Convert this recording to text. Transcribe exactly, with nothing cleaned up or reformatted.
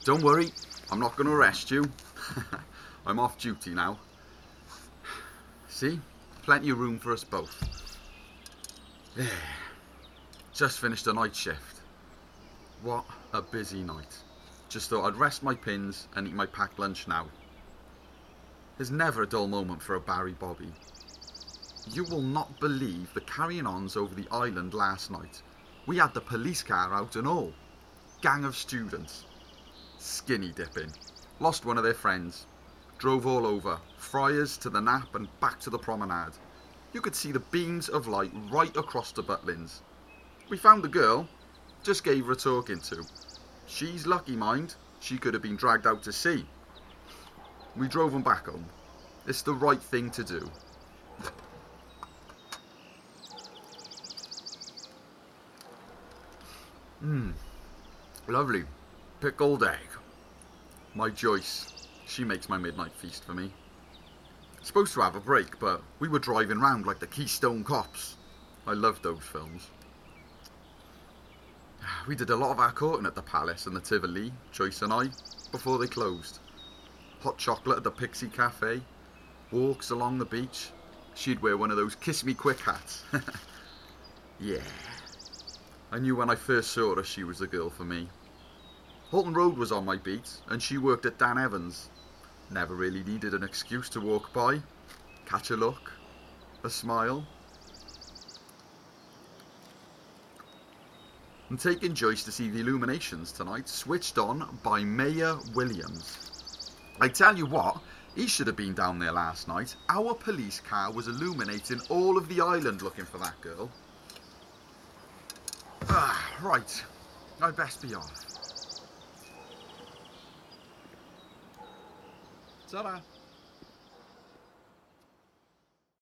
Don't worry, I'm not going to arrest you. I'm off duty now. See? Plenty of room for us both. There. Just finished a night shift. What a busy night. Just thought I'd rest my pins and eat my packed lunch now. There's never a dull moment for a Barry Bobby. You will not believe the carrying-ons over the island last night. We had the police car out and all. Gang of students. Skinny dipping. Lost one of their friends. Drove all over. Friars to the Nap and back to the promenade. You could see the beams of light right across the Butlins. We found the girl. Just gave her a talking to. She's lucky, mind. She could have been dragged out to sea. We drove them back home. It's the right thing to do. Mmm. Lovely. Pickled egg. My Joyce. She makes my midnight feast for me. Supposed to have a break, but we were driving round like the Keystone Cops. I loved those films. We did a lot of our courting at the Palace and the Tivoli, Joyce and I, before they closed. Hot chocolate at the Pixie Cafe, walks along the beach. She'd wear one of those Kiss Me Quick hats. Yeah. I knew when I first saw her she was the girl for me. Halton Road was on my beat, and she worked at Dan Evans. Never really needed an excuse to walk by, catch a look, a smile. I'm taking Joyce to see the illuminations tonight, switched on by Mayor Williams. I tell you what, he should have been down there last night. Our police car was illuminating all of the island looking for that girl. Ah, right, I'd best be off. Ta-da.